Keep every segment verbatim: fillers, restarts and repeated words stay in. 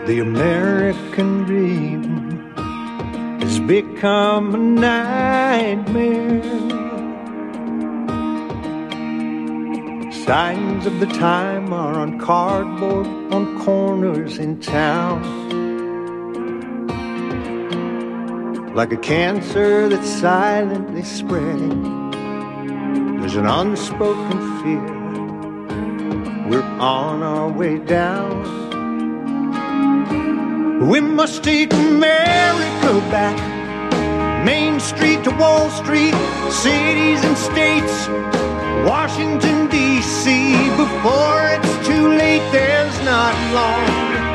The American dream has become a nightmare. Signs of the time are on cardboard on corners in town. Like a cancer that's silently spreading, there's an unspoken fear. We're on our way down. We must take America back, Main Street to Wall Street, cities and states, Washington, D C Before it's too late, there's not long.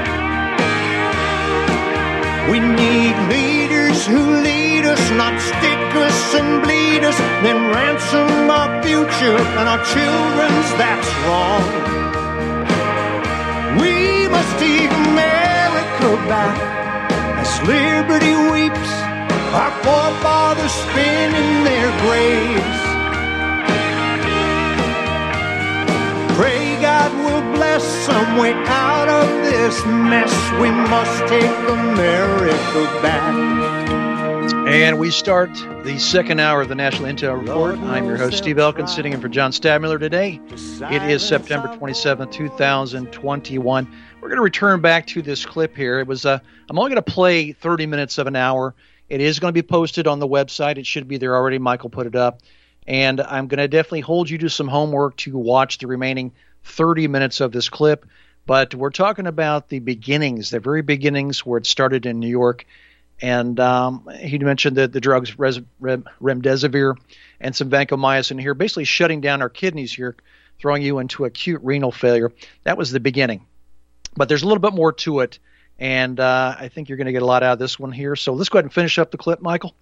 We need leaders who lead us, not stick us and bleed us, then ransom our future and our children's, that's wrong. We must take America back as liberty weeps, our forefathers spin in their graves. Pray God will bless some way out of this mess. We must take America back. And we start the second hour of the National Intel Report. I'm your host, Steve Elkins, sitting in for John Stadmiller today. It is September twenty-seventh, two thousand twenty-one. We're going to return back to this clip here. It was uh, I'm only going to play thirty minutes of an hour. It is going to be posted on the website. It should be there already. Michael put it up. And I'm going to definitely hold you to some homework to watch the remaining thirty minutes of this clip. But we're talking about the beginnings, the very beginnings where it started in New York. And um, he mentioned that the drugs res- rem- remdesivir and some vancomycin here, basically shutting down our kidneys here, throwing you into acute renal failure. That was the beginning. But there's a little bit more to it, and uh, I think you're going to get a lot out of this one here. So let's go ahead and finish up the clip, Michael.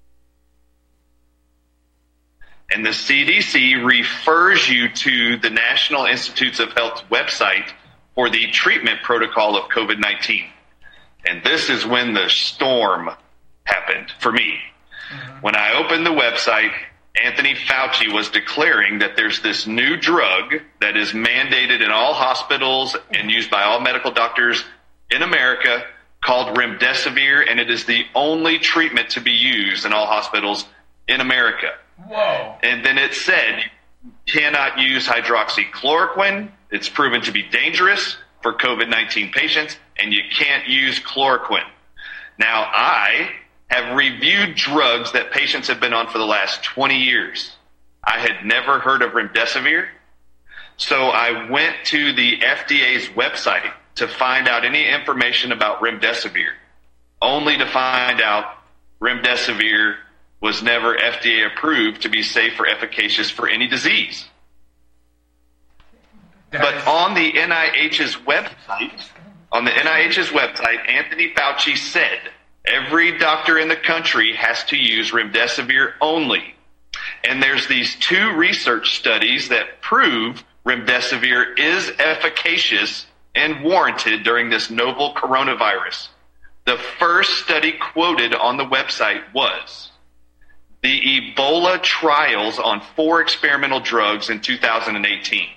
And the C D C refers you to the National Institutes of Health website for the treatment protocol of COVID nineteen. And this is when the storm happened for me. Mm-hmm. When I opened the website, Anthony Fauci was declaring that there's this new drug that is mandated in all hospitals and used by all medical doctors in America called remdesivir, and it is the only treatment to be used in all hospitals in America. Whoa. And then it said you cannot use hydroxychloroquine. It's proven to be dangerous for COVID nineteen patients, and you can't use chloroquine. Now, I have reviewed drugs that patients have been on for the last twenty years. I had never heard of remdesivir, so I went to the F D A's website to find out any information about remdesivir, only to find out remdesivir was never F D A approved to be safe or efficacious for any disease. But on the N I H's website, on the N I H's website, Anthony Fauci said every doctor in the country has to use remdesivir only. And there's these two research studies that prove remdesivir is efficacious and warranted during this novel coronavirus. The first study quoted on the website was the Ebola trials on four experimental drugs in two thousand eighteen.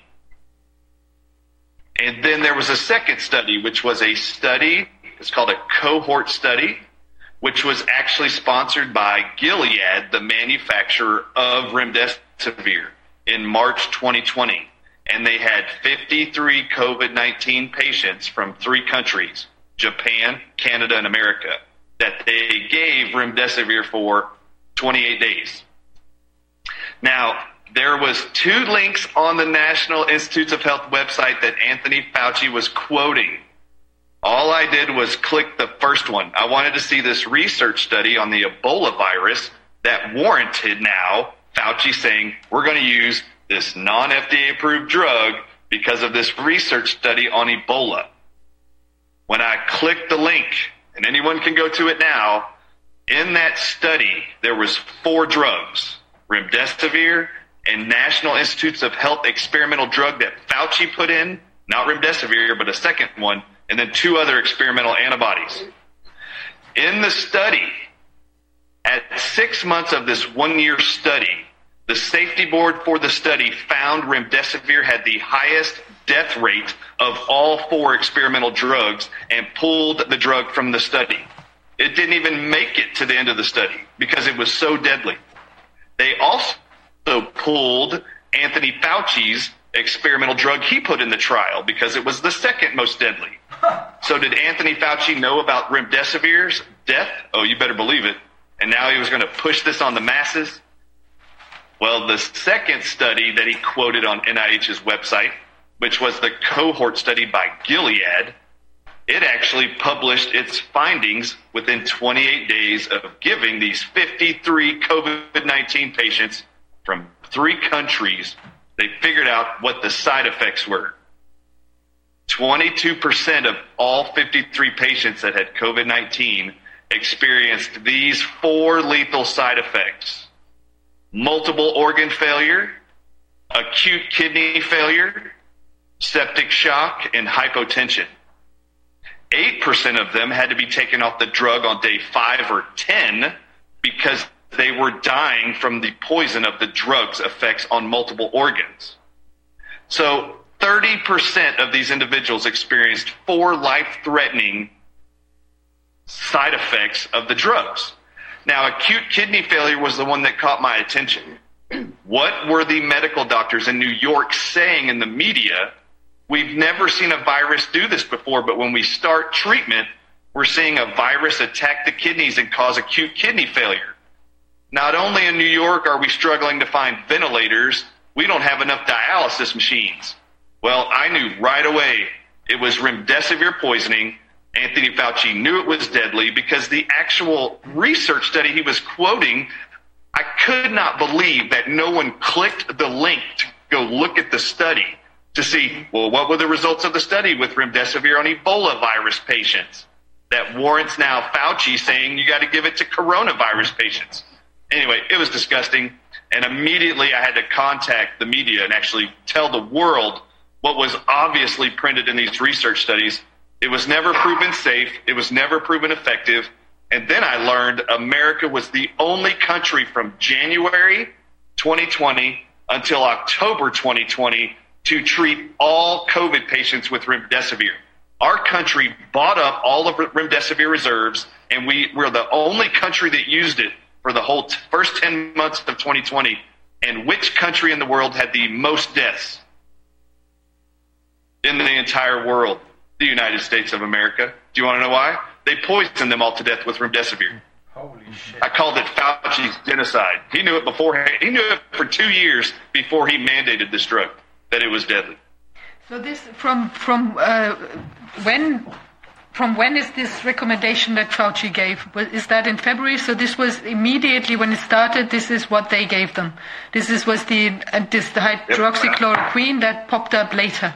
And then there was a second study, which was a study, it's called a cohort study, which was actually sponsored by Gilead, the manufacturer of remdesivir, in March twenty twenty. And they had fifty-three COVID nineteen patients from three countries, Japan, Canada, and America, that they gave remdesivir for twenty-eight days. Now, there was two links on the National Institutes of Health website that Anthony Fauci was quoting. All I did was click the first one. I wanted to see this research study on the Ebola virus that warranted now Fauci saying we're going to use this non-F D A approved drug because of this research study on Ebola. When I clicked the link, and anyone can go to it now, in that study there was four drugs, remdesivir and National Institutes of Health experimental drug that Fauci put in, not remdesivir, but a second one, and then two other experimental antibodies. In the study, at six months of this one-year study, The safety board for the study found remdesivir had the highest death rate of all four experimental drugs and pulled the drug from the study. It didn't even make it to the end of the study because it was so deadly. They also pulled Anthony Fauci's experimental drug he put in the trial because it was the second most deadly. So did Anthony Fauci know about remdesivir's death? Oh, you better believe it. And now he was going to push this on the masses? Well, the second study that he quoted on N I H's website, which was the cohort study by Gilead, it actually published its findings within twenty-eight days of giving these fifty-three COVID nineteen patients from three countries. They figured out what the side effects were. twenty-two percent of all fifty-three patients that had COVID nineteen experienced these four lethal side effects: multiple organ failure, acute kidney failure, septic shock, and hypotension. eight percent of them had to be taken off the drug on day five or ten because they were dying from the poison of the drug's effects on multiple organs. So thirty percent of these individuals experienced four life-threatening side effects of the drugs. Now, acute kidney failure was the one that caught my attention. What were the medical doctors in New York saying in the media? We've never seen a virus do this before, but when we start treatment, we're seeing a virus attack the kidneys and cause acute kidney failure. Not only in New York are we struggling to find ventilators, we don't have enough dialysis machines. Well, I knew right away it was remdesivir poisoning. Anthony Fauci knew it was deadly because the actual research study he was quoting, I could not believe that no one clicked the link to go look at the study to see, well, what were the results of the study with remdesivir on Ebola virus patients? That warrants now Fauci saying you got to give it to coronavirus patients. Anyway, it was disgusting. And immediately I had to contact the media and actually tell the world what was obviously printed in these research studies. It was never proven safe. It was never proven effective. And then I learned America was the only country from January twenty twenty until October twenty twenty to treat all COVID patients with remdesivir. Our country bought up all of remdesivir reserves, and we were the only country that used it for the whole t- first ten months of twenty twenty. And which country in the world had the most deaths in the entire world? The United States of America. Do you want to know why? They poisoned them all to death with remdesivir. Holy shit. I called it Fauci's genocide. He knew it beforehand. He knew it for two years before he mandated this drug, that it was deadly. So this, from from uh, when from when is this recommendation that Fauci gave? Is that in February? So this was immediately when it started. This is what they gave them. This is was the uh, this the hydroxychloroquine that popped up later.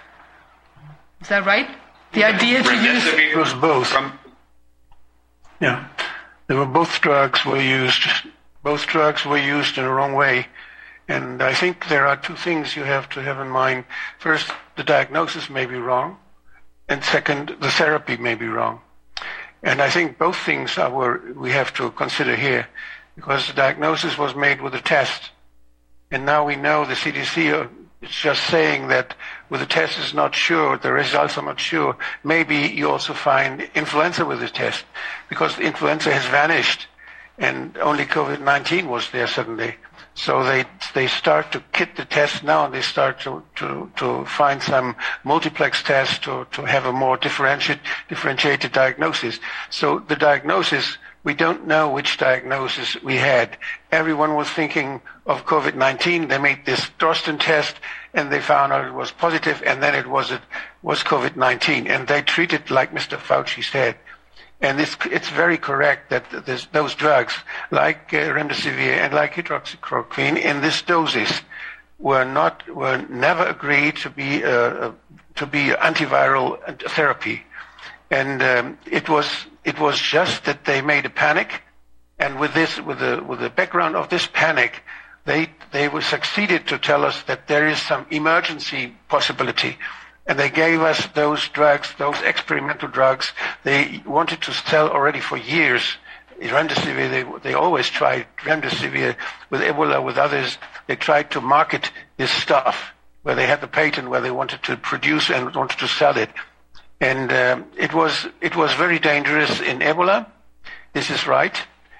Is that right? The idea to use it was both. From, yeah, there were both drugs were used. Both drugs were used in the wrong way, and I think there are two things you have to have in mind. First, the diagnosis may be wrong, and second, the therapy may be wrong. And I think both things are where we have to consider here, because the diagnosis was made with a test, and now we know the C D C is just saying that with the test is not sure, the results are not sure. Maybe you also find influenza with the test, because the influenza has vanished and only COVID nineteen was there suddenly. So they they start to kit the test now, and they start to, to, to find some multiplex tests to, to have a more differentiated, differentiated diagnosis. So the diagnosis, we don't know which diagnosis we had. Everyone was thinking of COVID nineteen. They made this Drosten test, and they found out it was positive, and then it was it was COVID nineteen. And they treated like Mister Fauci said. And it's, it's very correct that this, those drugs, like uh, remdesivir and like hydroxychloroquine, in this doses, were not were never agreed to be uh, to be antiviral therapy. And um, it was it was just that they made a panic, and with this with the with the background of this panic, they they were succeeded to tell us that there is some emergency possibility. And they gave us those drugs, those experimental drugs they wanted to sell already for years remdesivir, they, they always tried remdesivir with Ebola, with others. They tried to market this stuff where they had the patent, where they wanted to produce and wanted to sell it. And um, it was it was very dangerous in Ebola. This is right.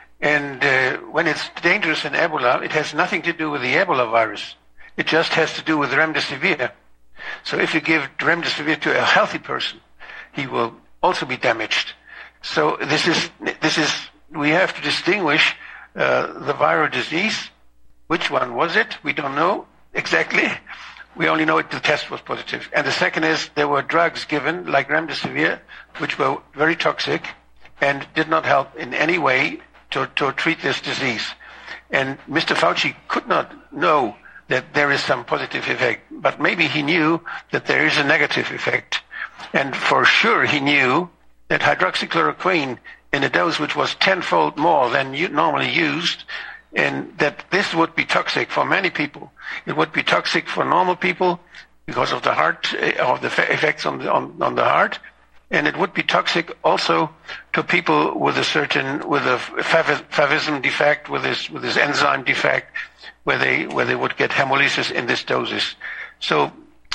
And uh, when it's dangerous in Ebola, it has nothing to do with the Ebola virus. It just has to do with remdesivir. So if you give remdesivir to a healthy person, he will also be damaged. So this is this is we have to distinguish uh, the viral disease. Which one was it? We don't know exactly. We only know it, the test was positive. And the second is there were drugs given, like remdesivir, which were very toxic and did not help in any way to, to treat this disease. And Mister Fauci could not know that there is some positive effect, but maybe he knew that there is a negative effect. And for sure he knew that hydroxychloroquine in a dose which was tenfold more than you normally used, and that this would be toxic for many people. It would be toxic for normal people because of the heart, of the effects on the, on, on the heart, and it would be toxic also to people with a certain, with a favism defect, with this, with this enzyme defect, where they, where they would get hemolysis in this doses. So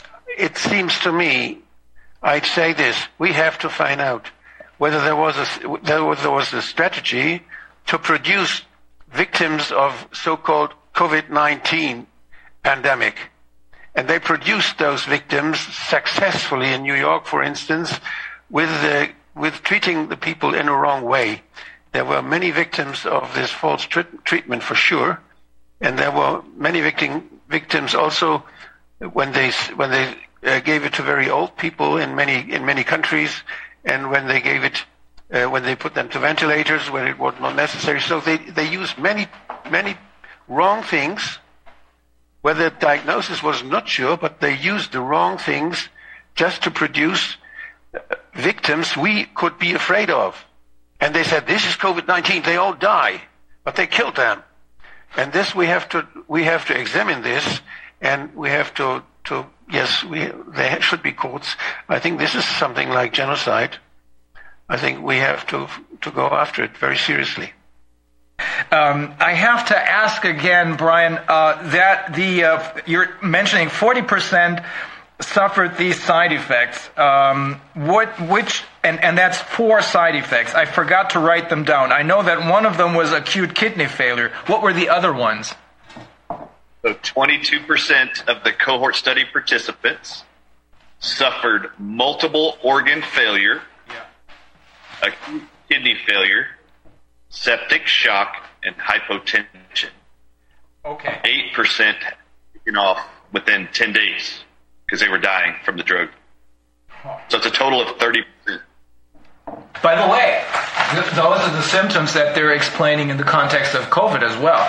it seems to me, I'd say this, we have to find out whether there was a, there was, there was a strategy to produce victims of so-called COVID nineteen pandemic. And they produced those victims successfully in New York, for instance, with the, with treating the people in a wrong way. There were many victims of this false treat- treatment for sure. And there were many victim, victims also when they, when they uh, gave it to very old people in many, in many countries, and when they gave it Uh, when they put them to ventilators, when it was not necessary. So they, they used many, many wrong things, where the diagnosis was not sure, but they used the wrong things just to produce uh, victims we could be afraid of. And they said, this is COVID nineteen, they all die, but they killed them. And this we have to, we have to examine this, and we have to, to yes, we, there should be courts. I think this is something like genocide. I think we have to to go after it very seriously. Um, I have to ask again, Brian, uh, that the uh, you're mentioning forty percent suffered these side effects. Um, what, which, and, and that's four side effects. I forgot to write them down. I know that one of them was acute kidney failure. What were the other ones? So twenty-two percent of the cohort study participants suffered multiple organ failure, acute kidney failure, septic shock, and hypotension. Okay. eight percent taken off within ten days because they were dying from the drug. So it's a total of thirty percent. By the way, th- those are the symptoms that they're explaining in the context of COVID as well.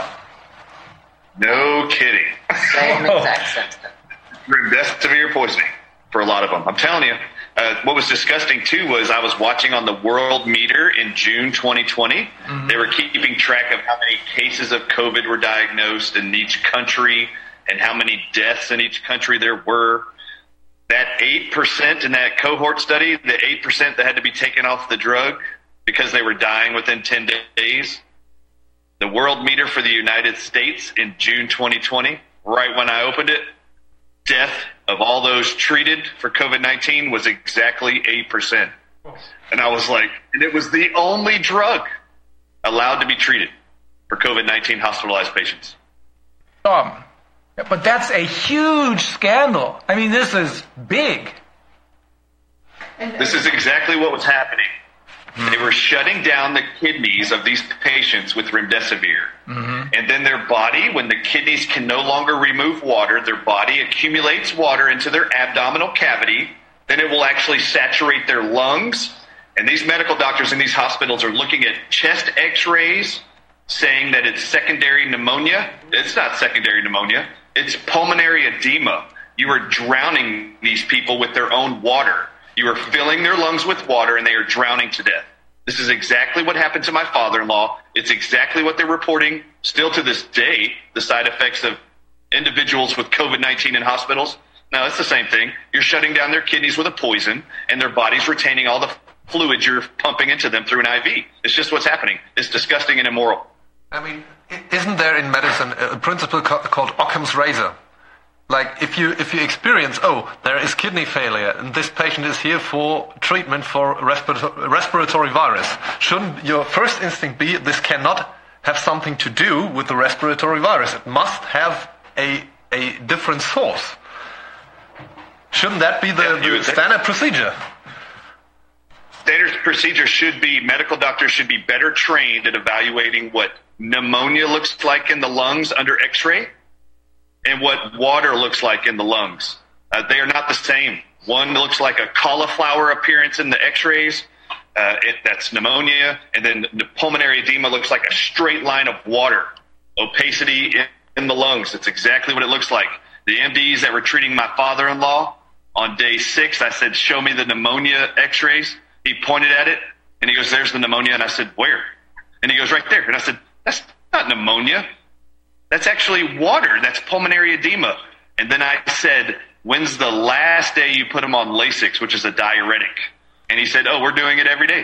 No kidding. Same exact symptom. Remdesivir poisoning for a lot of them. I'm telling you. Uh, what was disgusting, too, was I was watching on the World Meter in June twenty twenty. Mm-hmm. They were keeping track of how many cases of COVID were diagnosed in each country and how many deaths in each country there were. That eight percent in that cohort study, the eight percent that had to be taken off the drug because they were dying within ten days, the World Meter for the United States in June twenty twenty, right when I opened it, death of all those treated for COVID nineteen was exactly eight percent. And I was like, and it was the only drug allowed to be treated for COVID nineteen hospitalized patients. Um, but that's a huge scandal. I mean, this is big. This is exactly what was happening. They were shutting down the kidneys of these patients with remdesivir. Mm-hmm. And then their body, when the kidneys can no longer remove water, their body accumulates water into their abdominal cavity. Then it will actually saturate their lungs. And these medical doctors in these hospitals are looking at chest x-rays, saying that it's secondary pneumonia. It's not secondary pneumonia. It's pulmonary edema. You are drowning these people with their own water. You are filling their lungs with water, and they are drowning to death. This is exactly what happened to my father-in-law. It's exactly what they're reporting still to this day, the side effects of individuals with COVID nineteen in hospitals. No, it's the same thing. You're shutting down their kidneys with a poison, and their body's retaining all the fluid you're pumping into them through an I V. It's just what's happening. It's disgusting and immoral. I mean, isn't there in medicine a principle called Occam's razor? Like, if you if you experience, oh, there is kidney failure, and this patient is here for treatment for respirator- respiratory virus, shouldn't your first instinct be, this cannot have something to do with the respiratory virus? It must have a a different source. Shouldn't that be the, Yeah, the standard procedure? Standard procedure should be, medical doctors should be better trained at evaluating what pneumonia looks like in the lungs under x-ray and what water looks like in the lungs. Uh, they are not the same. One looks like a cauliflower appearance in the x-rays. Uh, it, that's pneumonia. And then the pulmonary edema looks like a straight line of water. Opacity in, in the lungs. That's exactly what it looks like. The M Ds that were treating my father-in-law on day six, I said, show me the pneumonia x-rays. He pointed at it, and he goes, there's the pneumonia. And I said, where? And he goes, right there. And I said, that's not pneumonia. That's actually water. That's pulmonary edema. And then I said, when's the last day you put him on Lasix, which is a diuretic? And he said, oh, we're doing it every day.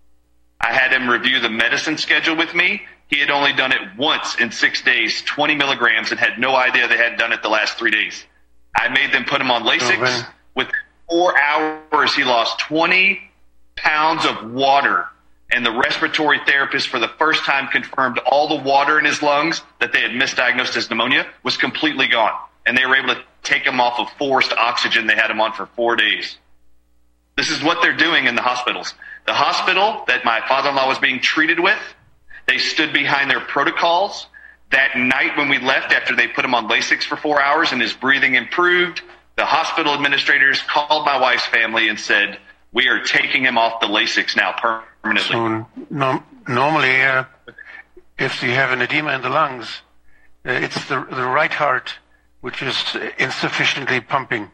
I had him review the medicine schedule with me. He had only done it once in six days, twenty milligrams, and had no idea they hadn't done it the last three days. I made them put him on Lasix. Oh, with four hours, he lost twenty pounds of water. And the respiratory therapist for the first time confirmed all the water in his lungs that they had misdiagnosed as pneumonia was completely gone. And they were able to take him off of forced oxygen they had him on for four days. This is what they're doing in the hospitals. The hospital that my father-in-law was being treated with, they stood behind their protocols. That night when we left, after they put him on Lasix for four hours and his breathing improved, the hospital administrators called my wife's family and said, we are taking him off the Lasix now permanently. So no, normally, uh, if you have an edema in the lungs, uh, it's the, the right heart which is insufficiently pumping.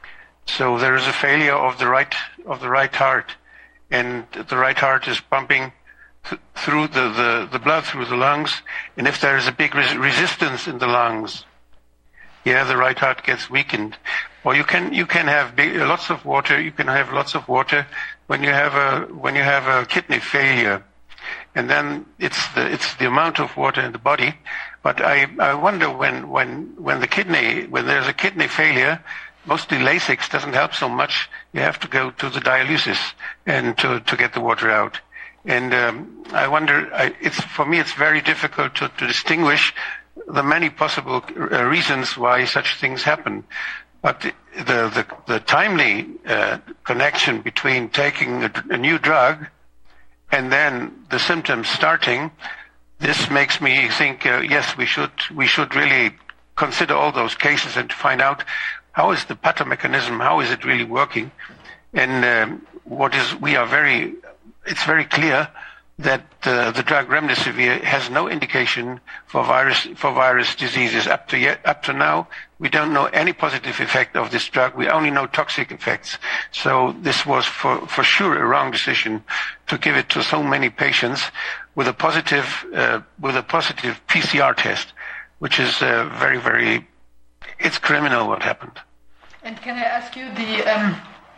So there is a failure of the right of the right heart, and the right heart is pumping th- through the, the, the blood through the lungs. And if there is a big res- resistance in the lungs, yeah, the right heart gets weakened. Or you can you can have big, lots of water. You can have lots of water when you have a when you have a kidney failure, and then it's the it's the amount of water in the body. But I, I wonder when when when the kidney when there's a kidney failure, mostly Lasix doesn't help so much. You have to go to the dialysis and to to get the water out. And um, I wonder. I, it's for me it's very difficult to, to distinguish the many possible uh, reasons why such things happen. But the the, the timely uh, connection between taking a, a new drug and then the symptoms starting, this makes me think, uh, yes, we should we should really consider all those cases and find out how is the pathomechanism, how is it really working, and um, what is we are very it's very clear that uh, the drug remdesivir has no indication for virus for virus diseases. Up to yet, up to now, we don't know any positive effect of this drug. We only know toxic effects. So this was for, for sure a wrong decision to give it to so many patients with a positive uh, with a positive P C R test, which is uh, very very it's criminal what happened. And can I ask you the? Um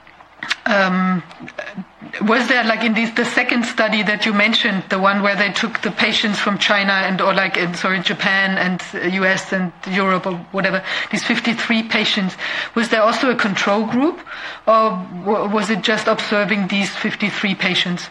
Um, was there, like in this, the second study that you mentioned, the one where they took the patients from China and, or like, in, sorry, Japan and U S and Europe or whatever, these fifty-three patients, was there also a control group, or was it just observing these fifty-three patients?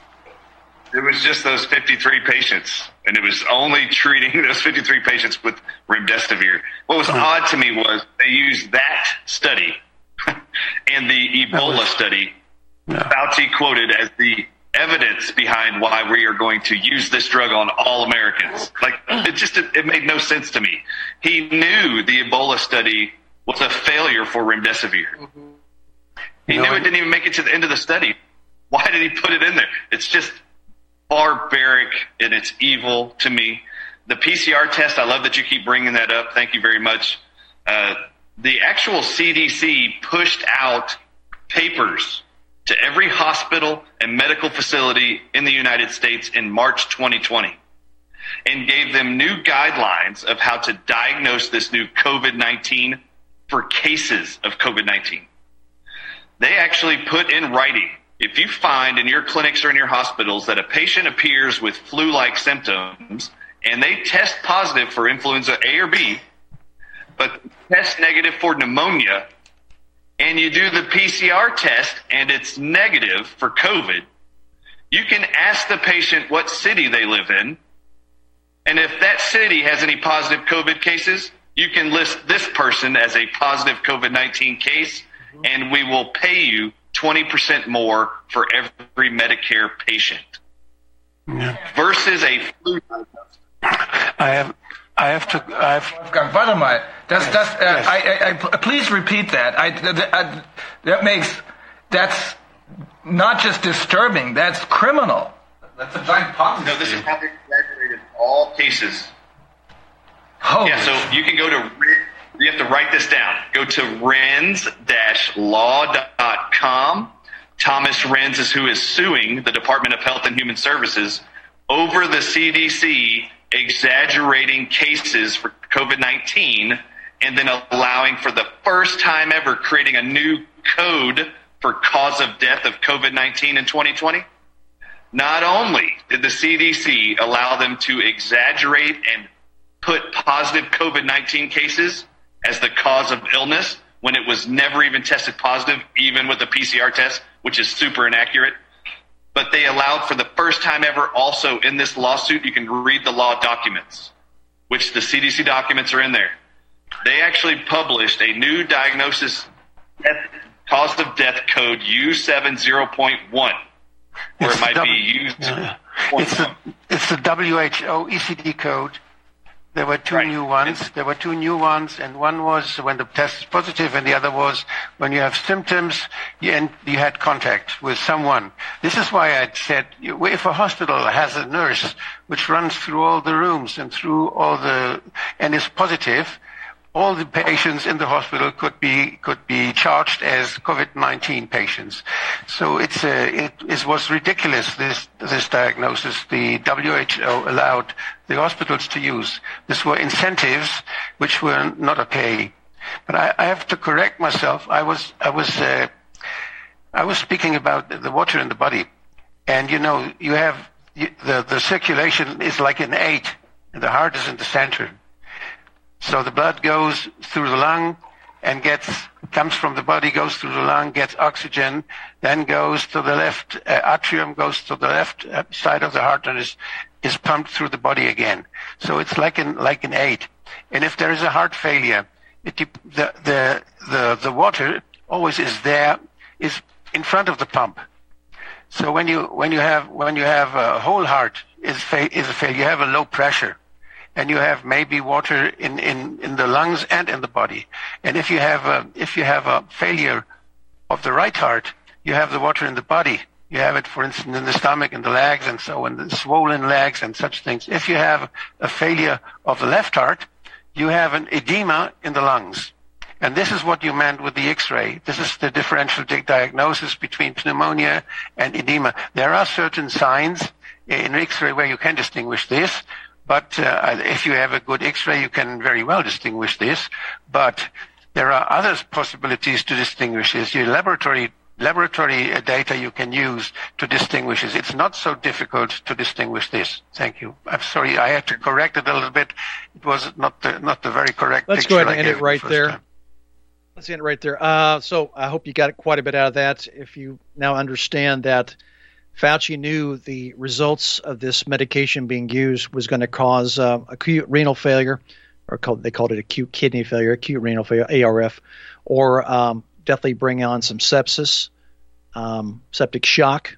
It was just those fifty-three patients, and it was only treating those fifty-three patients with remdesivir. What was odd to me was they used that study and the Ebola study, no. Fauci quoted as the evidence behind why we are going to use this drug on all Americans. Like, it just, it, it made no sense to me. He knew the Ebola study was a failure for remdesivir. Mm-hmm. He no, knew it didn't even make it to the end of the study. Why did he put it in there? It's just barbaric and it's evil to me. The P C R test, I love that you keep bringing that up. Thank you very much. Uh, The actual C D C pushed out papers to every hospital and medical facility in the United States in March twenty twenty and gave them new guidelines of how to diagnose this new COVID nineteen for cases of COVID nineteen. They actually put in writing if you find in your clinics or in your hospitals that a patient appears with flu-like symptoms and they test positive for influenza A or B, but test negative for pneumonia, and you do the P C R test and it's negative for COVID, you can ask the patient what city they live in. And if that city has any positive COVID cases, you can list this person as a positive COVID nineteen case, and we will pay you twenty percent more for every Medicare patient. Yeah. Versus a flu. I have, I have to, I have. Wolfgang, warte mal. Das, Yes, das, uh, yes. I, I, I, please repeat that. I, that, I, that makes, that's not just disturbing, that's criminal. That's a giant Ponzi No, this is scheme. how they exaggerated all cases. Holy Yeah, so you can go to, you have to write this down. Go to renz dash law dot com. Thomas Renz is who is suing the Department of Health and Human Services over the C D C exaggerating cases for COVID nineteen and then allowing for the first time ever creating a new code for cause of death of COVID nineteen in twenty twenty. Not only did the C D C allow them to exaggerate and put positive COVID nineteen cases as the cause of illness when it was never even tested positive, even with a P C R test, which is super inaccurate. But they allowed for the first time ever also in this lawsuit, you can read the law documents, which the C D C documents are in there. They actually published a new diagnosis death, cause of death code U seventy point one, or It's it might the be W- U Yeah. point It's the, one. it's the W H O E C D code. There were two Right. new ones. There were two new ones, and one was when the test is positive, and the other was when you have symptoms you- and you had contact with someone. This is why I said, you- if a hospital has a nurse which runs through all the rooms and through all the, and is positive, all the patients in the hospital could be could be charged as COVID nineteen patients. So it's uh, it, it was ridiculous, this this diagnosis the W H O allowed the hospitals to use. These were incentives which were not okay. But I, I have to correct myself. I was I was uh, I was speaking about the water in the body, and you know you have you, the the circulation is like an eight, and the heart is in the center. So the blood goes through the lung and gets, comes from the body, goes through the lung, gets oxygen, then goes to the left uh, atrium, goes to the left uh, side of the heart and is, is pumped through the body again. So it's like an, like an eight. And if there is a heart failure, it, the, the, the, the water always is there, is in front of the pump. So when you, when you have, when you have a whole heart is, fa- is a failure, you have a low pressure. And you have maybe water in, in, in the lungs and in the body. And if you have a, if you have a failure of the right heart, you have the water in the body. You have it, for instance, in the stomach and the legs and so on, the swollen legs and such things. If you have a failure of the left heart, you have an edema in the lungs. And this is what you meant with the X-ray. This is the differential di- diagnosis between pneumonia and edema. There are certain signs in X-ray where you can distinguish this. But uh, if you have a good X-ray, you can very well distinguish this. But there are other possibilities to distinguish this. Your laboratory laboratory uh, data you can use to distinguish this. It's not so difficult to distinguish this. Thank you. I'm sorry, I had to correct it a little bit. It was not the, not the very correct Let's picture go ahead I and end gave it the right first there. time. Let's end it right there. Uh, so I hope you got quite a bit out of that. If you now understand that Fauci knew the results of this medication being used was going to cause uh, acute renal failure, or called, they called it acute kidney failure, acute renal failure, A R F, or um, definitely bring on some sepsis, um, septic shock,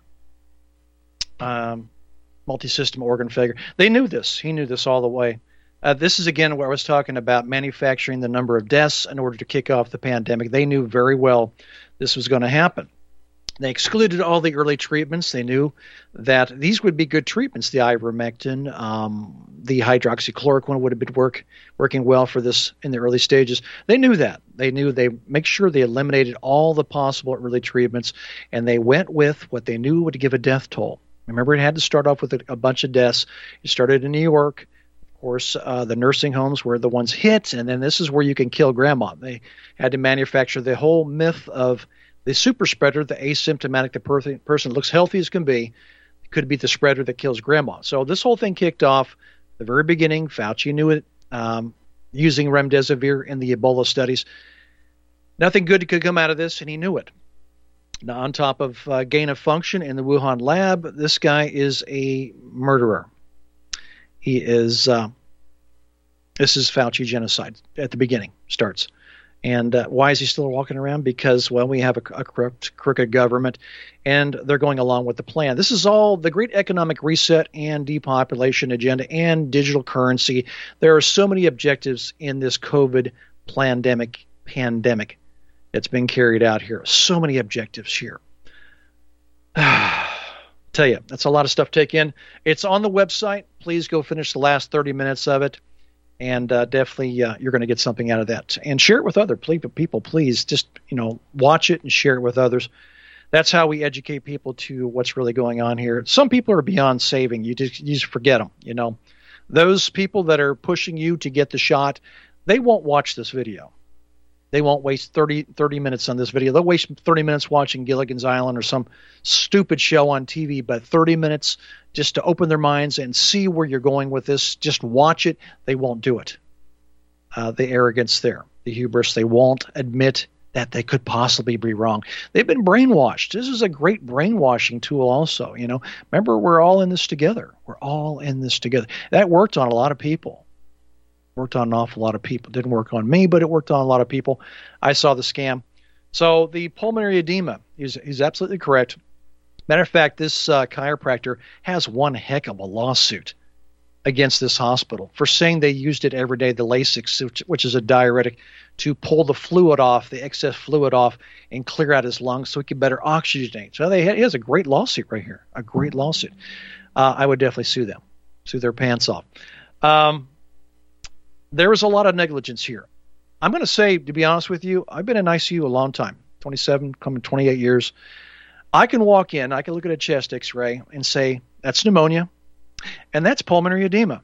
um, multi-system organ failure. They knew this. He knew this all the way. Uh, this is, again, where I was talking about manufacturing the number of deaths in order to kick off the pandemic. They knew very well this was going to happen. They excluded all the early treatments. They knew that these would be good treatments. The ivermectin, um, the hydroxychloroquine would have been work, working well for this in the early stages. They knew that. They knew they make sure they eliminated all the possible early treatments, and they went with what they knew would give a death toll. Remember, it had to start off with a, a bunch of deaths. It started in New York. Of course, uh, the nursing homes were the ones hit, and then this is where you can kill grandma. They had to manufacture the whole myth of The super spreader, the asymptomatic, the per- person looks healthy as can be, could be the spreader that kills grandma. So this whole thing kicked off the very beginning. Fauci knew it, um, using remdesivir in the Ebola studies. Nothing good could come out of this, and he knew it. Now, on top of uh, gain of function in the Wuhan lab, this guy is a murderer. He is, uh, this is Fauci genocide at the beginning, starts. And uh, why is he still walking around? Because, well, we have a, a corrupt, crooked government, and they're going along with the plan. This is all the great economic reset and depopulation agenda and digital currency. There are so many objectives in this COVID pandemic, pandemic that's been carried out here. So many objectives here. Tell you, that's a lot of stuff to take in. It's on the website. Please go finish the last thirty minutes of it. And uh, definitely uh, you're going to get something out of that. And share it with other people, please. Just, you know, watch it and share it with others. That's how we educate people to what's really going on here. Some people are beyond saving. You just, you just forget them, you know. Those people that are pushing you to get the shot, they won't watch this video. They won't waste thirty, thirty minutes on this video. They'll waste thirty minutes watching Gilligan's Island or some stupid show on T V, but thirty minutes just to open their minds and see where you're going with this. Just watch it. They won't do it. Uh, the arrogance there, the hubris, they won't admit that they could possibly be wrong. They've been brainwashed. This is a great brainwashing tool also. You know, remember, we're all in this together. We're all in this together. That worked on a lot of people. Worked on an awful lot of people. Didn't work on me, but it worked on a lot of people. I saw the scam. So the pulmonary edema, he's, he's absolutely correct. Matter of fact, this uh, chiropractor has one heck of a lawsuit against this hospital for saying they used it every day, the Lasix, which, which is a diuretic, to pull the fluid off, the excess fluid off, and clear out his lungs so he can better oxygenate. So they, he has a great lawsuit right here, a great lawsuit. Uh, I would definitely sue them, sue their pants off. Um, There is a lot of negligence here. I'm going to say, to be honest with you, I've been in I C U a long time, twenty-seven, coming twenty-eight years. I can walk in, I can look at a chest x-ray and say, that's pneumonia, and that's pulmonary edema.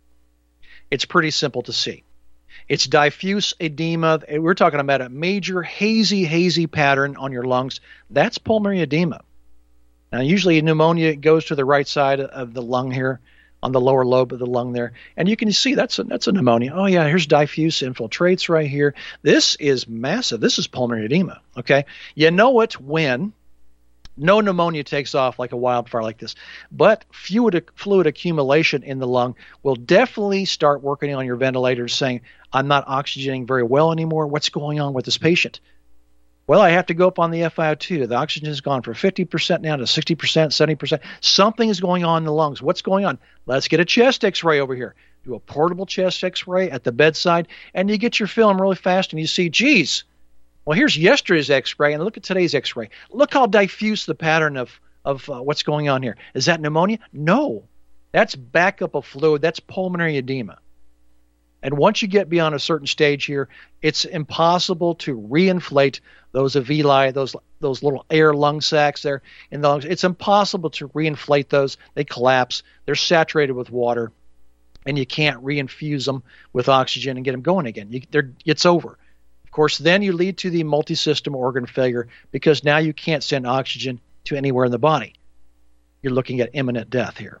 It's pretty simple to see. It's diffuse edema. We're talking about a major hazy, hazy pattern on your lungs. That's pulmonary edema. Now, usually pneumonia goes to the right side of the lung here, on the lower lobe of the lung there. And you can see that's a, that's a pneumonia. Oh, yeah, here's diffuse infiltrates right here. This is massive. This is pulmonary edema, okay? You know it when no pneumonia takes off like a wildfire like this, but fluid, fluid accumulation in the lung will definitely start working on your ventilators saying, I'm not oxygenating very well anymore. What's going on with this patient? Well, I have to go up on the F i O two. The oxygen has gone from fifty percent now to sixty percent, seventy percent. Something is going on in the lungs. What's going on? Let's get a chest x-ray over here. Do a portable chest x-ray at the bedside, and you get your film really fast, and you see, geez, well, here's yesterday's x-ray, and look at today's x-ray. Look how diffuse the pattern of, of uh, what's going on here. Is that pneumonia? No. That's backup of fluid. That's pulmonary edema. And once you get beyond a certain stage here, it's impossible to reinflate those alveoli, those those little air lung sacs there in the lungs. It's impossible to reinflate those. They collapse. They're saturated with water, and you can't reinfuse them with oxygen and get them going again. You, they're, it's over. Of course, then you lead to the multi-system organ failure because now you can't send oxygen to anywhere in the body. You're looking at imminent death here.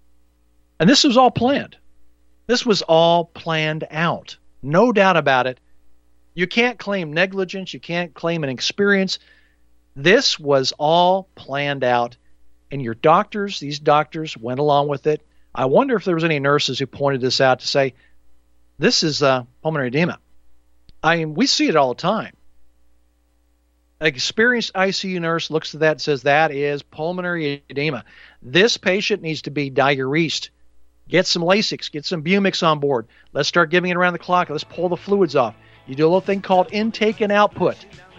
And this was all planned. This was all planned out. No doubt about it. You can't claim negligence. You can't claim an experience. This was all planned out. And your doctors, these doctors, went along with it. I wonder if there was any nurses who pointed this out to say, this is uh, pulmonary edema. I mean, we see it all the time. An experienced I C U nurse looks at that and says, that is pulmonary edema. This patient needs to be diuresed. Get some Lasix, get some Bumix on board. Let's start giving it around the clock. Let's pull the fluids off. You do a little thing called intake and output.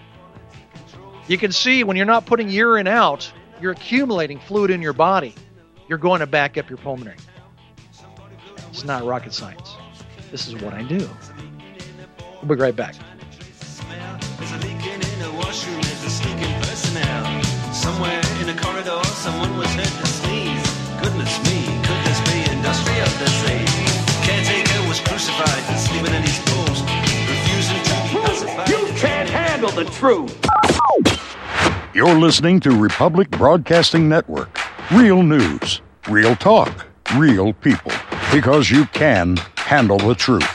You can see when you're not putting urine out, you're accumulating fluid in your body. You're going to back up your pulmonary. It's not rocket science. This is what I do. We'll be right back. There's a leak in a washroom, there's a stinking personnel. Somewhere in a corridor, someone was heard to sneeze. Goodness me, could this be industrial disease? Caretaker was crucified and sleeping in his post, refusing to be pacified. You can't handle the truth! You're listening to Republic Broadcasting Network. Real news, real talk, real people. Because you can handle the truth.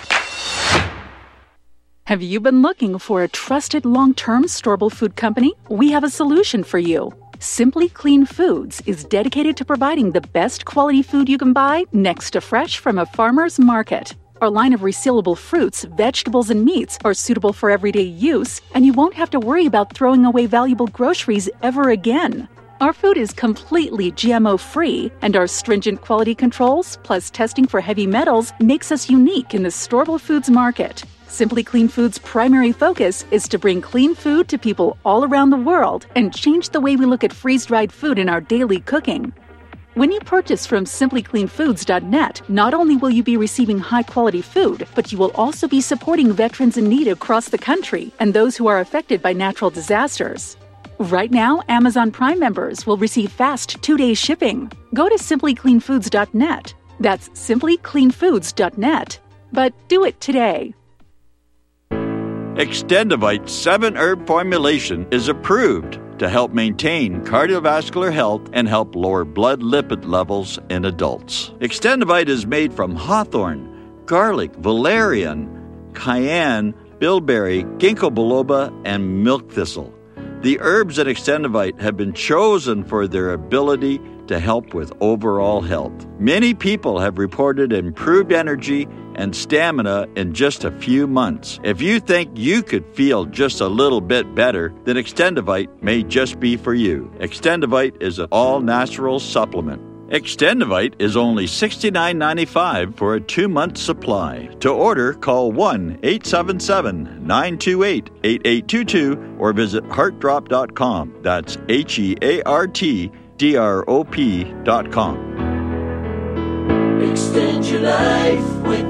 Have you been looking for a trusted long-term storable food company? We have a solution for you. Simply Clean Foods is dedicated to providing the best quality food you can buy next to fresh from a farmer's market. Our line of resealable fruits, vegetables, and meats are suitable for everyday use, and you won't have to worry about throwing away valuable groceries ever again. Our food is completely G M O-free, and our stringent quality controls, plus testing for heavy metals, makes us unique in the storable foods market. Simply Clean Foods' primary focus is to bring clean food to people all around the world and change the way we look at freeze-dried food in our daily cooking. When you purchase from simply clean foods dot net, not only will you be receiving high-quality food, but you will also be supporting veterans in need across the country and those who are affected by natural disasters. Right now, Amazon Prime members will receive fast two-day shipping. Go to simply clean foods dot net. That's simply clean foods dot net. But do it today. Extendivite seven herb formulation is approved to help maintain cardiovascular health and help lower blood lipid levels in adults. Extendivite is made from hawthorn, garlic, valerian, cayenne, bilberry, ginkgo biloba, and milk thistle. The herbs in Extendivite have been chosen for their ability to help with overall health. Many people have reported improved energy and stamina in just a few months. If you think you could feel just a little bit better, then Extendivite may just be for you. Extendivite is an all-natural supplement. Extendivite is only sixty-nine ninety-five for a two-month supply. To order, call one eight seven seven, nine two eight, eight eight two two or visit heart drop dot com. That's H E A R T D R O P dot com. Extend your life with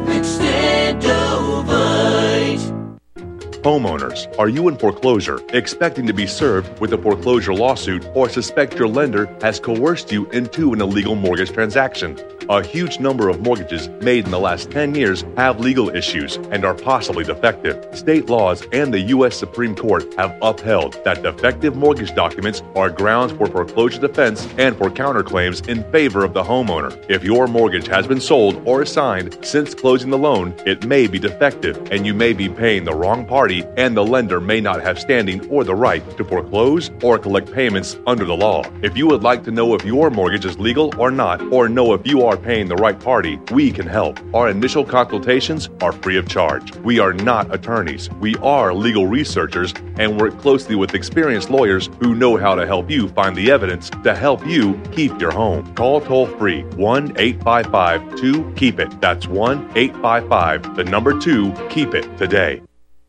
Extendovite. Homeowners, are you in foreclosure, expecting to be served with a foreclosure lawsuit, or suspect your lender has coerced you into an illegal mortgage transaction? A huge number of mortgages made in the last ten years have legal issues and are possibly defective. State laws and the U S Supreme Court have upheld that defective mortgage documents are grounds for foreclosure defense and for counterclaims in favor of the homeowner. If your mortgage has been sold or assigned since closing the loan, it may be defective and you may be paying the wrong party, and the lender may not have standing or the right to foreclose or collect payments under the law. If you would like to know if your mortgage is legal or not, or know if you are paying the right party, we can help. Our initial consultations are free of charge. We are not attorneys. We are legal researchers and work closely with experienced lawyers who know how to help you find the evidence to help you keep your home. Call toll free one eight five five two keep it. That's one eight five five, the number two, keep it today.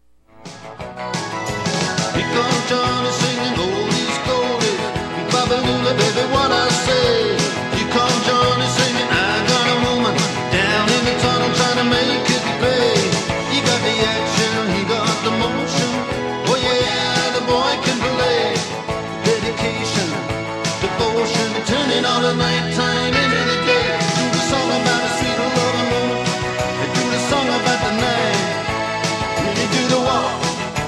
Here comes Johnny singing oldies goldies. You babalula, baby, what I say. Here comes Johnny singing, I got a woman down in the tunnel trying to make it pay. He got the action, he got the motion. Oh yeah, the boy can play. Dedication, devotion, turning all the nighttime into the day. Do the song about a sweet loving woman. Do the song about the night. Really do the walk.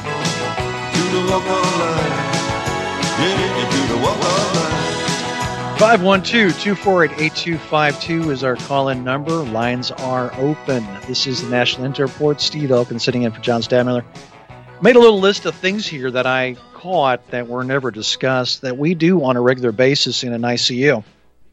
five one two, two four eight, eight two five two is our call-in number. Lines are open. This is the National Intel Report. Steve Elkin sitting in for John Stadmiller. Made a little list of things here that I caught that were never discussed that we do on a regular basis in an I C U.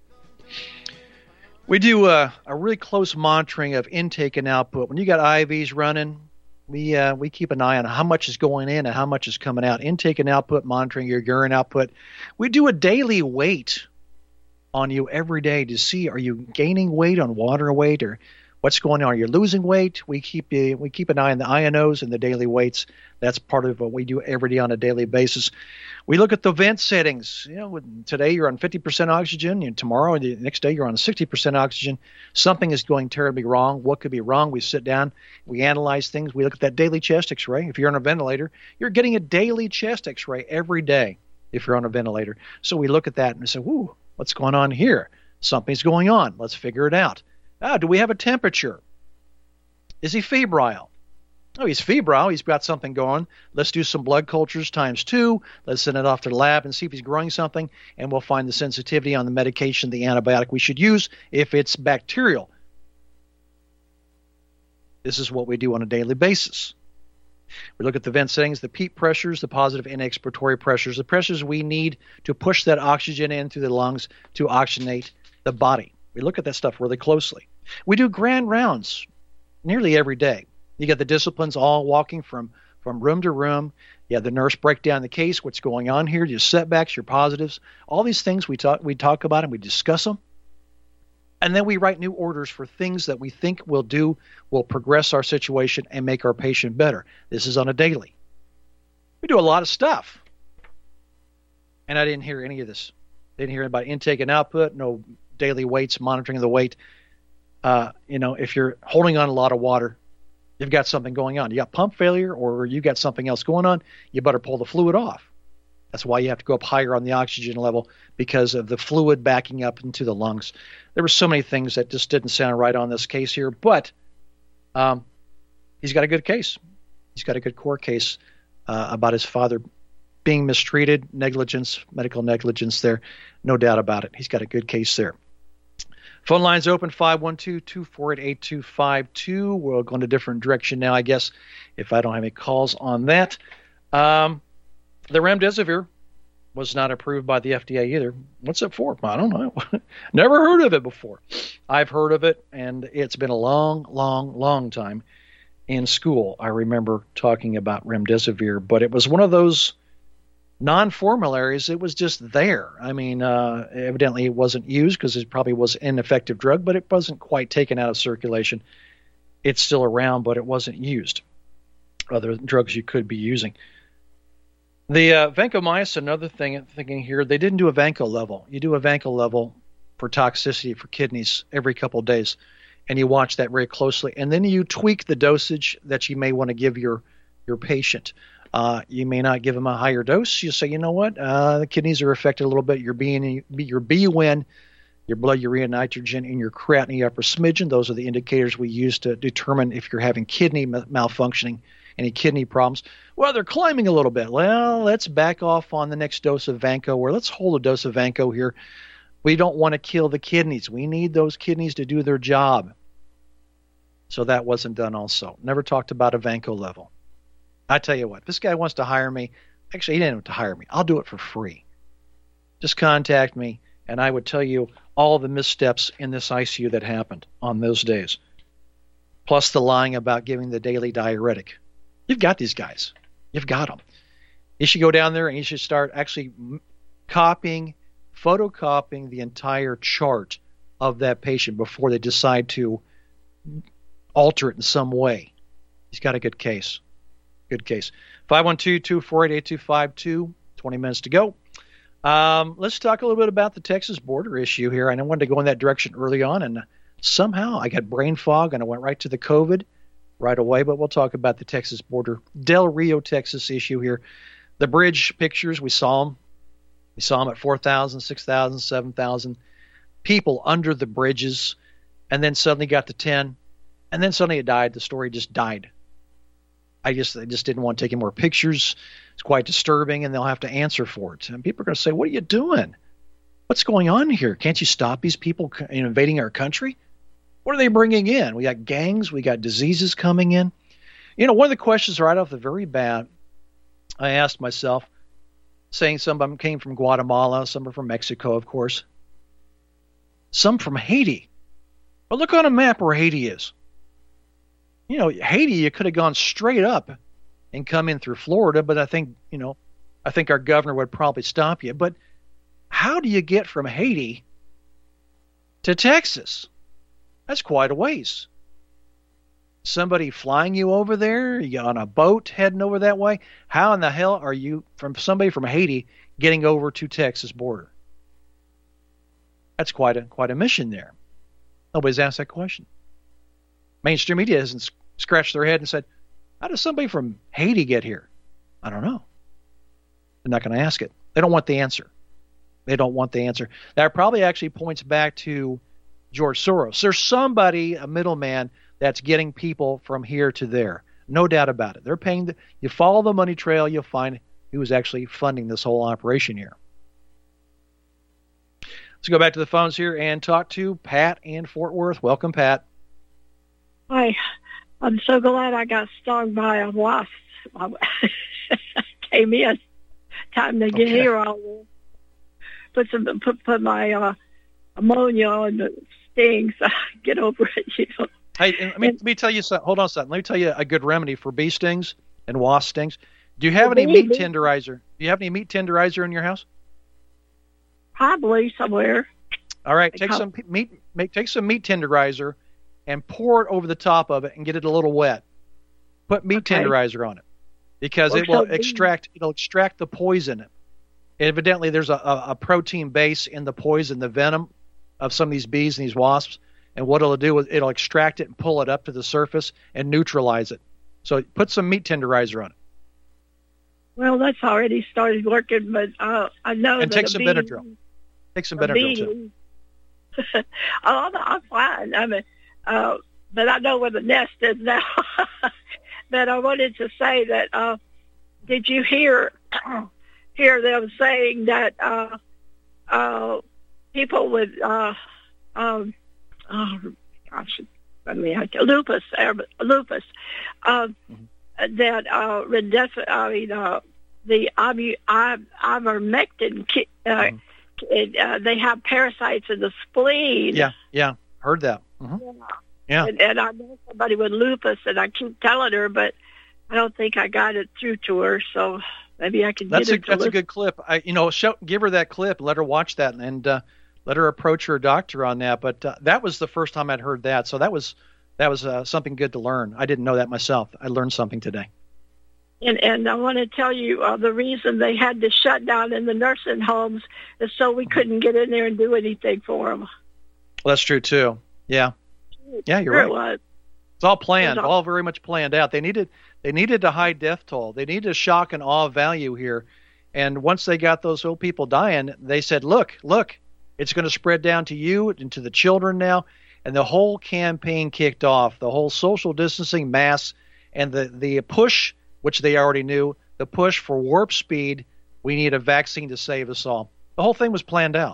We do a, a really close monitoring of intake and output. When you got I Vs running, We uh, we keep an eye on how much is going in and how much is coming out. Intake and output, monitoring your urine output. We do a daily weight on you every day to see, are you gaining weight on water weight or what's going on? Are you losing weight? We keep uh, we keep an eye on the I N Os and the daily weights. That's part of what we do every day on a daily basis. We look at the vent settings. You know, today you're on fifty percent oxygen, and tomorrow, the next day, you're on sixty percent oxygen. Something is going terribly wrong. What could be wrong? We sit down, we analyze things. We look at that daily chest X-ray. If you're on a ventilator, you're getting a daily chest X-ray every day if you're on a ventilator. So we look at that and we say, "Whoo, what's going on here? Something's going on. Let's figure it out." Ah, do we have a temperature? Is he febrile? Oh, he's febrile. He's got something going. Let's do some blood cultures times two. Let's send it off to the lab and see if he's growing something, and we'll find the sensitivity on the medication, the antibiotic we should use if it's bacterial. This is what we do on a daily basis. We look at the vent settings, the PEEP pressures, the positive and expiratory pressures, the pressures we need to push that oxygen in through the lungs to oxygenate the body. We look at that stuff really closely. We do grand rounds nearly every day. You got the disciplines all walking from, from room to room. You have the nurse break down the case, what's going on here, your setbacks, your positives, all these things we talk we talk about and we discuss them. And then we write new orders for things that we think will do, will progress our situation and make our patient better. This is on a daily. We do a lot of stuff. And I didn't hear any of this. Didn't hear about intake and output, no daily weights, monitoring the weight. Uh, you know, if you're holding on a lot of water, you've got something going on. You got pump failure or you got something else going on, you better pull the fluid off. That's why you have to go up higher on the oxygen level, because of the fluid backing up into the lungs. There were so many things that just didn't sound right on this case here, but um, he's got a good case. He's got a good core case uh, about his father being mistreated, negligence, medical negligence there. No doubt about it. He's got a good case there. Phone lines open, five one two, two four eight, eight two five two. We'll go in a different direction now, I guess, if I don't have any calls on that. Um, the remdesivir was not approved by the F D A either. What's it for? I don't know. Never heard of it before. I've heard of it, and it's been a long, long, long time. In school, I remember talking about remdesivir, but it was one of those non-formularies. It was just there. I mean, uh, evidently it wasn't used because it probably was an ineffective drug, but it wasn't quite taken out of circulation. It's still around, but it wasn't used. Other drugs you could be using. The uh, vancomycin, another thing I'm thinking here, they didn't do a vanco level. You do a vanco level for toxicity for kidneys every couple of days, and you watch that very closely. And then you tweak the dosage that you may want to give your, your patient. Uh, you may not give them a higher dose. You say, you know what, uh, the kidneys are affected a little bit. Your B N, your B U N, your blood urea nitrogen, and your creatinine upper smidgen. Those are the indicators we use to determine if you're having kidney malfunctioning, any kidney problems. Well, they're climbing a little bit. Well, let's back off on the next dose of vanco, or let's hold a dose of vanco here. We don't want to kill the kidneys. We need those kidneys to do their job. So that wasn't done also. Never talked about a vanco level. I tell you what, this guy wants to hire me. Actually, he didn't have to hire me. I'll do it for free. Just contact me, and I would tell you all the missteps in this I C U that happened on those days, plus the lying about giving the daily diuretic. You've got these guys. You've got them. You should go down there, and you should start actually copying, photocopying the entire chart of that patient before they decide to alter it in some way. He's got a good case. Good case. five one two, two four eight, eight two five two. twenty minutes to go. Um, let's talk a little bit about the Texas border issue here. I wanted to go in that direction early on, and somehow I got brain fog, and I went right to the COVID right away, but we'll talk about the Texas border. Del Rio, Texas issue here. The bridge pictures, we saw them. We saw them at four thousand, six thousand, seven thousand people under the bridges, and then suddenly got to ten, and then suddenly it died. The story just died. I just I just didn't want to take any more pictures. It's quite disturbing, and they'll have to answer for it. And people are going to say, what are you doing? What's going on here? Can't you stop these people invading our country? What are they bringing in? We got gangs. We got diseases coming in. You know, one of the questions right off the very bat, I asked myself, saying some of them came from Guatemala, some are from Mexico, of course, some from Haiti. But look on a map where Haiti is. You know, Haiti, you could have gone straight up and come in through Florida, but I think, you know, I think our governor would probably stop you. But how do you get from Haiti to Texas? That's quite a ways. Somebody flying you over there? You on a boat heading over that way? How in the hell are you, from somebody from Haiti, getting over to Texas border? That's quite a quite a mission there. Nobody's asked that question. Mainstream media hasn't scratched their head and said, how does somebody from Haiti get here? I don't know. They're not going to ask it. They don't want the answer. They don't want the answer. That probably actually points back to George Soros. There's somebody, a middleman, that's getting people from here to there. No doubt about it. They're paying. The, you follow the money trail, you'll find who was actually funding this whole operation here. Let's go back to the phones here and talk to Pat in Fort Worth. Welcome, Pat. Hi. I'm so glad I got stung by a wasp. I came in. Time to get okay. here. I'll put some put, put my uh, ammonia on the stings. Get over it. You know. Hey, let me, let me tell you something. Hold on a second. Let me tell you a good remedy for bee stings and wasp stings. Do you have any meat tenderizer? Do you have any meat tenderizer in your house? Probably somewhere. All right, take some meat. Make take some meat tenderizer and pour it over the top of it and get it a little wet. Put meat okay. tenderizer on it because it will extract. It'll extract the poison. Evidently, there's a, a, a protein base in the poison, the venom of some of these bees and these wasps. And what it'll do is it'll extract it and pull it up to the surface and neutralize it. So put some meat tenderizer on it. Well, that's already started working, but uh, I know and that take a some bee, Benadryl. Take some Benadryl bee, too. oh, I'm, I'm fine. I mean, uh, but I know where the nest is now. But I wanted to say that. Uh, did you hear hear them saying that uh, uh, people with uh, um, oh gosh, I mean lupus, lupus, uh, mm-hmm. that uh, Remdesivir, I mean uh, the ivermectin, uh, mm-hmm. it, uh, they have parasites in the spleen. Yeah, yeah, heard that. Mm-hmm. Yeah. Yeah. And, and I know somebody with lupus, and I keep telling her, but I don't think I got it through to her. So maybe I can that's get a, her to That's listen. a good clip. I, you know, show, give her that clip, let her watch that, and uh, let her approach her doctor on that. But uh, that was the first time I'd heard that, so that was that was uh, something good to learn. I didn't know that myself. I learned something today. And and I want to tell you uh, the reason they had to shut down in the nursing homes is so we couldn't get in there and do anything for them. Well, that's true too. Yeah. Yeah, you're sure right. It was. It's all planned, It was all-, all very much planned out. They needed they needed a high death toll. They needed a shock and awe value here. And once they got those old people dying, they said, look, look, it's going to spread down to you and to the children now. And the whole campaign kicked off, the whole social distancing mass and the, the push, which they already knew, the push for warp speed. We need a vaccine to save us all. The whole thing was planned out.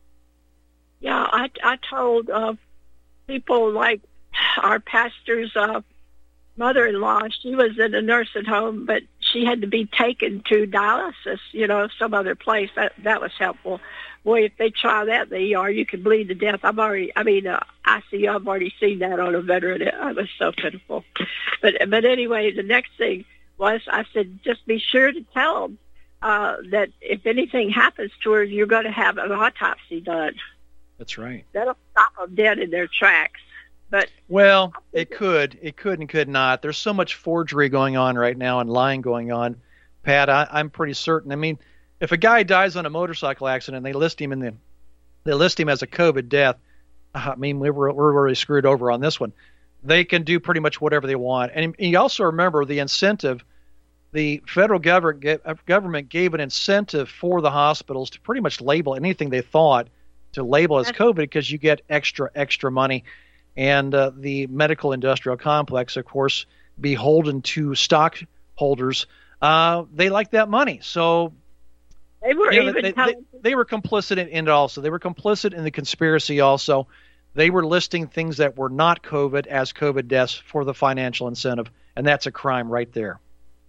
Yeah, I, I told uh, people like our pastor's uh, mother-in-law, she was in a nursing home, but she had to be taken to dialysis, you know, some other place. That that was helpful. Boy, if they try that in the E R, you could bleed to death. I've already, I mean, uh, I C U, I've already seen that on a veteran. It, it was so pitiful. But but anyway, the next thing was I said, just be sure to tell them uh, that if anything happens to her, you're going to have an autopsy done. That's right. That'll stop them dead in their tracks. But well, it could, it could and could not. There's so much forgery going on right now and lying going on, Pat. I, I'm pretty certain. I mean, if a guy dies on a motorcycle accident, and they list him in the, they list him as a COVID death. I mean, we were we're really screwed over on this one. They can do pretty much whatever they want. And you also remember the incentive. The federal government government gave an incentive for the hospitals to pretty much label anything they thought to label as COVID because you get extra extra money. And uh, the medical industrial complex, of course, beholden to stockholders, uh, they like that money. So they were you know, even they, telling- they, they were complicit in, in it also. They were complicit in the conspiracy also. They were listing things that were not COVID as COVID deaths for the financial incentive, and that's a crime right there.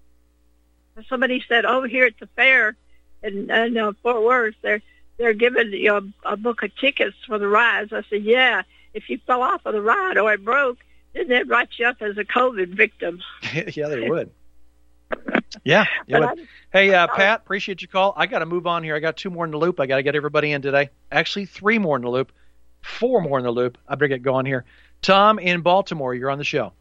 Somebody said, "Oh, here at the fair in, in uh, Fort Worth, they're they're giving you know, a book of tickets for the rides." I said, "Yeah. If you fell off of the ride or it broke, then they'd write you up as a COVID victim." Yeah, they would. Yeah. Would. I, hey, uh, Pat, appreciate your call. I got to move on here. I got two more in the loop. I got to get everybody in today. Actually, three more in the loop. Four more in the loop. I better get going here. Tom in Baltimore, you're on the show.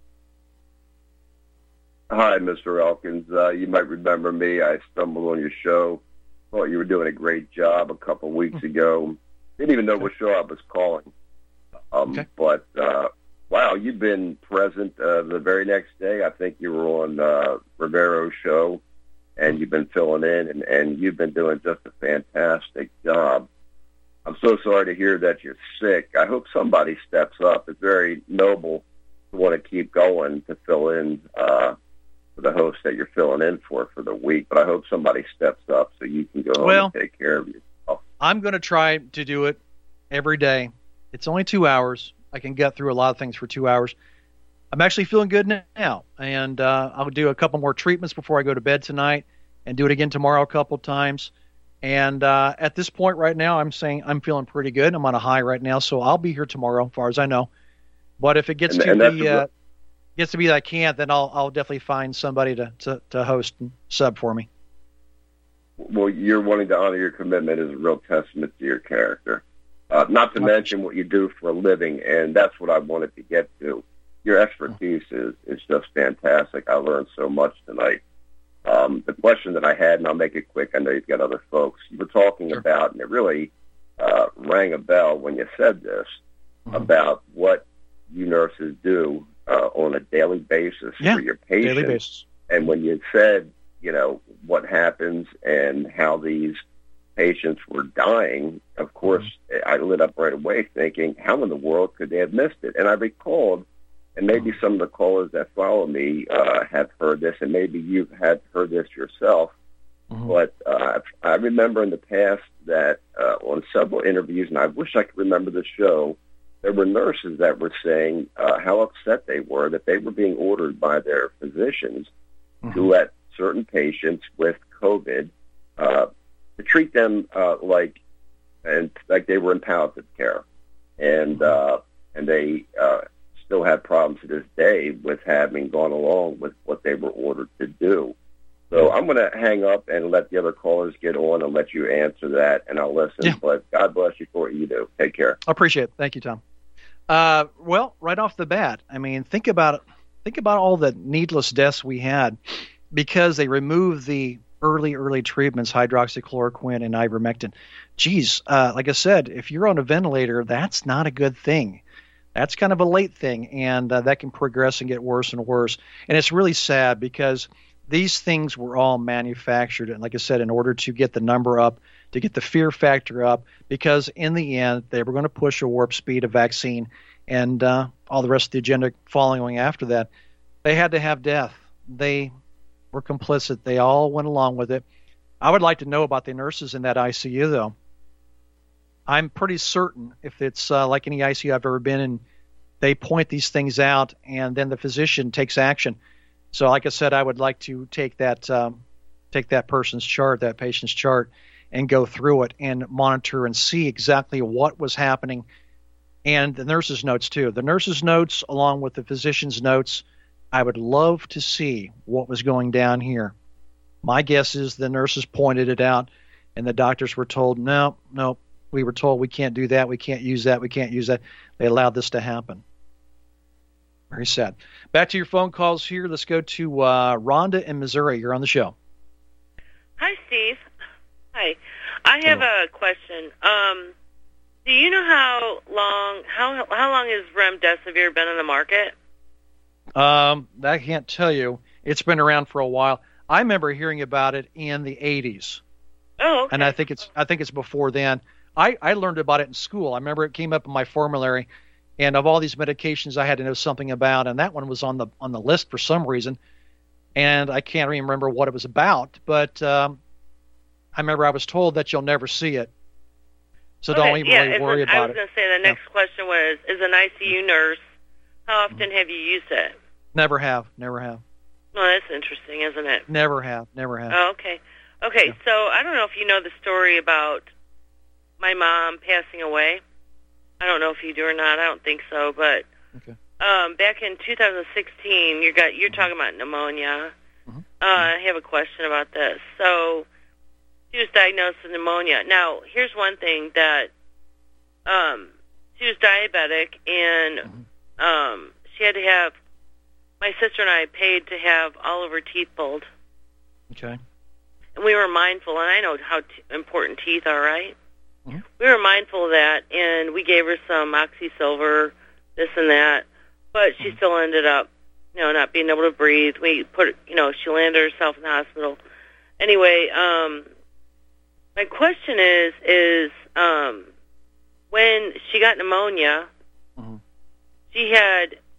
Hi, Mister Elkins. Uh, you might remember me. I stumbled on your show. Thought you were doing a great job a couple of weeks ago. Didn't even know what show I was calling. Um, okay. But, uh, wow, you've been present uh, the very next day. I think you were on uh, Rivero's show, and you've been filling in, and, and you've been doing just a fantastic job. I'm so sorry to hear that you're sick. I hope somebody steps up. It's very noble want to keep going to fill in uh, for the host that you're filling in for for the week. But I hope somebody steps up so you can go home well, and take care of yourself. I'm going to try to do it every day. It's only two hours. I can get through a lot of things for two hours. I'm actually feeling good now, and uh, I'll do a couple more treatments before I go to bed tonight and do it again tomorrow a couple times. And uh, at this point right now, I'm saying I'm feeling pretty good. I'm on a high right now, so I'll be here tomorrow, as far as I know. But if it gets and, to and be uh, gets to be that I can't, then I'll I'll definitely find somebody to, to, to host and sub for me. Well, you're wanting to honor your commitment is a real testament to your character. Uh, not to mention what you do for a living, and that's what I wanted to get to. Your expertise is, is just fantastic. I learned so much tonight. Um, the question that I had, and I'll make it quick, I know you've got other folks, you were talking sure. about, and it really uh, rang a bell when you said this, mm-hmm. about what you nurses do uh, on a daily basis yeah, for your patients. Daily basis. And when you said, you know, what happens and how these patients were dying, of course, mm-hmm. I lit up right away thinking, how in the world could they have missed it? And I recalled, and maybe some of the callers that follow me uh, have heard this, and maybe you've had heard this yourself, mm-hmm. but uh, I remember in the past that uh, on several interviews, and I wish I could remember the show, there were nurses that were saying uh, how upset they were that they were being ordered by their physicians mm-hmm. to let certain patients with COVID uh, to treat them uh, like and like they were in palliative care, and uh, and they uh, still have problems to this day with having gone along with what they were ordered to do. So I'm going to hang up and let the other callers get on and let you answer that, and I'll listen. Yeah. But God bless you for what you do. Take care. I appreciate it. Thank you, Tom. Uh, well, right off the bat, I mean, think about it. Think about all the needless deaths we had because they removed the early, early treatments, hydroxychloroquine and ivermectin. Geez, uh, like I said, if you're on a ventilator, that's not a good thing. That's kind of a late thing, and uh, that can progress and get worse and worse. And it's really sad because these things were all manufactured, and like I said, in order to get the number up, to get the fear factor up, because in the end, they were going to push a warp speed of vaccine and uh, all the rest of the agenda following after that. They had to have death. They were complicit. They all went along with it. I would like to know about the nurses in that I C U, though. I'm pretty certain if it's uh, like any I C U I've ever been in, they point these things out, and then the physician takes action. So, like I said, I would like to take that um, take that person's chart, that patient's chart, and go through it and monitor and see exactly what was happening, and the nurse's notes too. The nurse's notes, along with the physician's notes, I would love to see what was going down here. My guess is the nurses pointed it out, and the doctors were told, no, no, we were told we can't do that, we can't use that, we can't use that. They allowed this to happen. Very sad. Back to your phone calls here. Let's go to uh, Rhonda in Missouri. You're on the show. Hi, Steve. Hi. I have Hello. a question. Um, do you know how long how how long has remdesivir been on the market? Um, I can't tell you. It's been around for a while. I remember hearing about it in the eighties. Oh, okay. And I think it's I think it's before then. I, I learned about it in school. I remember it came up in my formulary. And of all these medications, I had to know something about, and that one was on the on the list for some reason, and I can't even remember what it was about. But um, I remember I was told that you'll never see it, so okay, don't even yeah, really worry a, about I was it. going to say the next yeah. question was: as an I C U nurse, how often mm-hmm. have you used it? Never have, never have. Well, that's interesting, isn't it? Never have, never have. Oh, okay, okay. Yeah. So I don't know if you know the story about my mom passing away. I don't know if you do or not. I don't think so, but okay. um, back in two thousand sixteen, you got you're talking about pneumonia. Mm-hmm. Uh, I have a question about this. So she was diagnosed with pneumonia. Now, here's one thing that um, she was diabetic, and mm-hmm. um, she had to have. My sister and I paid to have all of her teeth pulled. Okay. And we were mindful, and I know how t- important teeth are, right? Mm-hmm. We were mindful of that, and we gave her some oxysilver, this and that, but she mm-hmm. still ended up, you know, not being able to breathe. We put, you know, she landed herself in the hospital. Anyway, um, my question is, is um, when she got pneumonia, mm-hmm. she had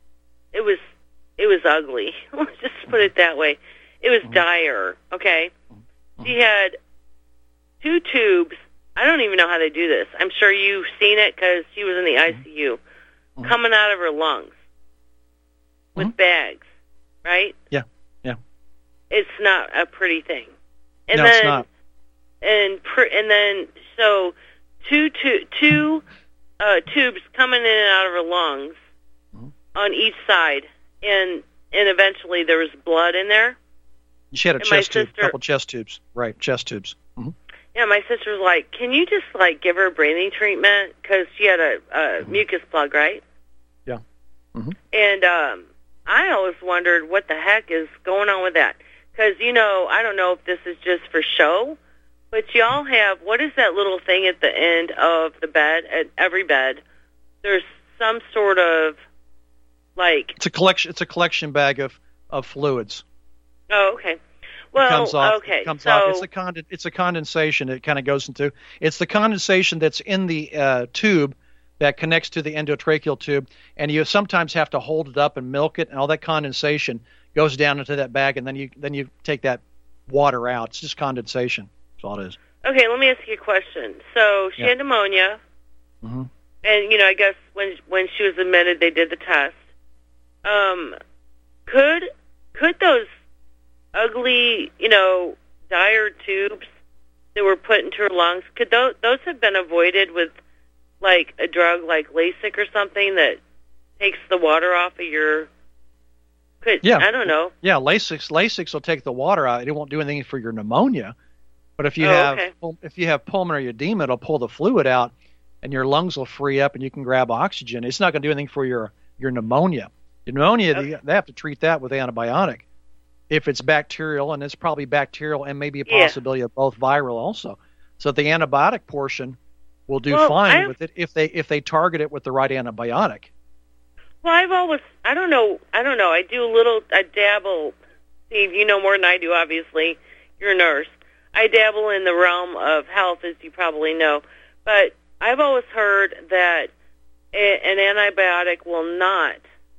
it was it was ugly. Let's just put it that way. It was dire. Okay, she had two tubes. I don't even know how they do this. I'm sure you've seen it because she was in the I C U, mm-hmm. coming out of her lungs with mm-hmm. bags, right? Yeah, yeah. It's not a pretty thing. And no, then, it's not. And pr- and then so two two two uh, tubes coming in and out of her lungs mm-hmm. on each side, and and eventually there was blood in there. She had a and chest tube, sister, couple chest tubes, right? Chest tubes. Mm-hmm. Yeah, my sister was like, "Can you just like give her a breathing treatment?" Because she had a, a mm-hmm. mucus plug, right? Yeah. Mm-hmm. And um, I always wondered what the heck is going on with that. Because you know, I don't know if this is just for show, but y'all have what is that little thing at the end of the bed? At every bed, there's some sort of like it's a collection. It's a collection bag of of fluids. Oh, okay. Well, it comes off, okay. It comes so, off. It's a conden- It's a condensation. It kind of goes into. It's the condensation that's in the uh, tube that connects to the endotracheal tube, and you sometimes have to hold it up and milk it, and all that condensation goes down into that bag, and then you then you take that water out. It's just condensation. That's all it is. Okay, let me ask you a question. So she yeah. had pneumonia, mm-hmm. and you know, I guess when when she was admitted, they did the test. Um, could could those ugly, you know, dire tubes that were put into her lungs, could those, those have been avoided with, like, a drug like Lasix or something that takes the water off of your... Could, yeah. I don't know. Yeah, Lasix Lasix will take the water out. It won't do anything for your pneumonia. But if you oh, have okay. if you have pulmonary edema, it'll pull the fluid out, and your lungs will free up, and you can grab oxygen. It's not going to do anything for your, your pneumonia. Your pneumonia, okay. they, they have to treat that with antibiotic. If it's bacterial, and it's probably bacterial and maybe a possibility yeah. of both viral also. So the antibiotic portion will do well, fine I've, with it if they if they target it with the right antibiotic. Well, I've always, I don't know, I don't know. I do a little, I dabble. Steve, you know more than I do, obviously. You're a nurse. I dabble in the realm of health, as you probably know. But I've always heard that a, an antibiotic will not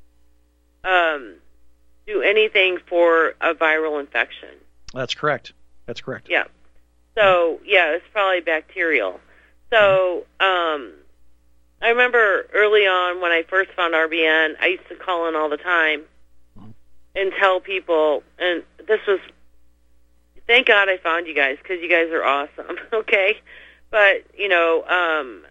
um, do anything for a viral infection. That's correct. That's correct. Yeah. So, yeah, it's probably bacterial. So, um, I remember early on when I first found R B N, I used to call in all the time and tell people, and this was, thank God I found you guys, because you guys are awesome, okay? But, you know, um,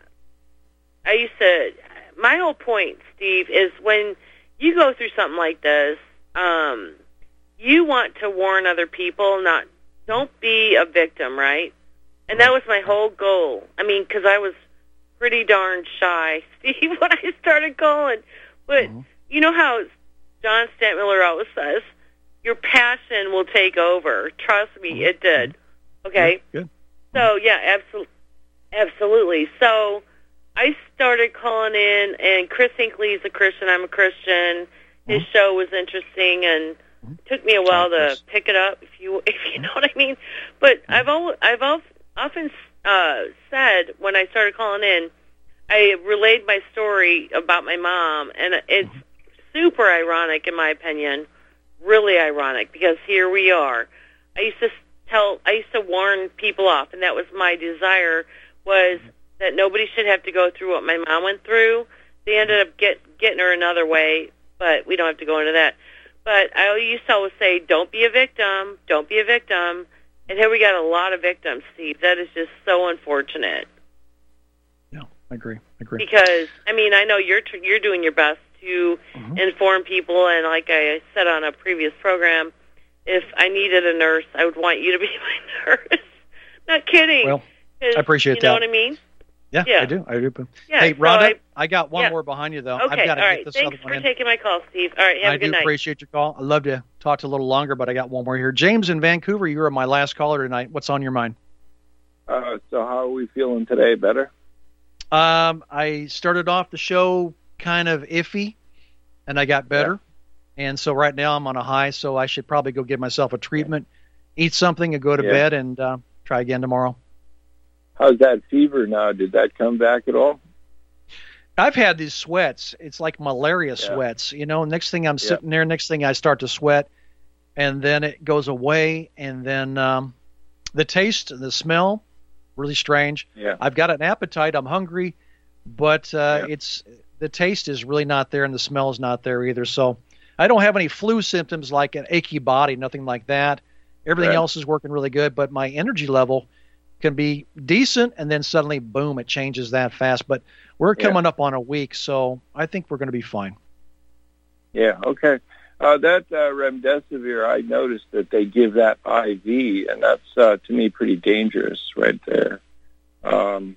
I used to, my whole point, Steve, is when you go through something like this, um, you want to warn other people, not, don't be a victim, right? And that was my whole goal. I mean, because I was pretty darn shy, Steve, when I started calling. But mm-hmm. you know how John Stantmiller always says, your passion will take over. Trust me, mm-hmm. it did. Okay? Yeah, good. So, yeah, absol- absolutely. So I started calling in, and Chris Hinckley is a Christian. I'm a Christian. His mm-hmm. show was interesting, and mm-hmm. it took me a while to pick it up, if you if you know what I mean. But mm-hmm. I've, al- I've al- often uh, said when I started calling in, I relayed my story about my mom, and it's super ironic, in my opinion, really ironic, because here we are. I used to tell, I used to warn people off, and that was my desire, was that nobody should have to go through what my mom went through. They ended up get, getting her another way, but we don't have to go into that. But I used to always say, don't be a victim, don't be a victim. And here we got a lot of victims, Steve. That is just so unfortunate. Yeah, I agree. I agree. Because, I mean, I know you're tr- you're doing your best to mm-hmm. inform people, and like I said on a previous program, if I needed a nurse, I would want you to be my nurse. Not kidding. Well, I appreciate you that. You know what I mean? Yeah, yeah, I do. I do. Yeah, hey, so Rhonda, I, I got one yeah. more behind you, though. Okay, I've got to all get right. this Thanks other one for in. taking my call, Steve. All right, have I a good do night. appreciate your call. I'd love to talk to a little longer, but I got one more here. James in Vancouver, you were my last caller tonight. What's on your mind? Uh, so how are we feeling today? Better? Um, I started off the show kind of iffy, and I got better. Yeah. And so right now I'm on a high, so I should probably go give myself a treatment, eat something, and go to yeah. bed, and uh, try again tomorrow. How's that fever now? Did that come back at all? I've had these sweats. It's like malaria Yeah. sweats. You know, next thing I'm Yeah. sitting there, next thing I start to sweat, and then it goes away, and then um, the taste and the smell, really strange. Yeah. I've got an appetite. I'm hungry, but uh, Yeah. it's the taste is really not there, and the smell is not there either. So I don't have any flu symptoms like an achy body, nothing like that. Everything Right. else is working really good, but my energy level can be decent, and then suddenly, boom, it changes that fast. But we're Yeah. coming up on a week, so I think we're going to be fine. Yeah, okay. Uh, that uh, remdesivir, I noticed that they give that I V, and that's, uh, to me, pretty dangerous right there. Um,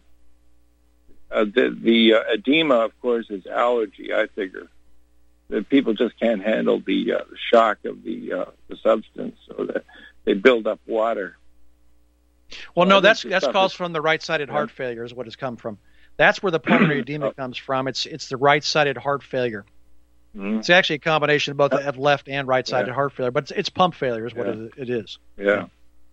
uh, the the uh, edema, of course, is allergy, I figure. That people just can't handle the, uh, the shock of the, uh, the substance, so that they build up water. Well, I no, think that's the that's stuff caused is- from the right-sided Yeah. heart failure is what it's come from. That's where the pulmonary edema Oh. comes from. It's it's the right-sided heart failure. Mhm. It's actually a combination of both of left and right-sided Yeah. heart failure, but it's, it's pump failure is what Yeah. it, it is. Yeah.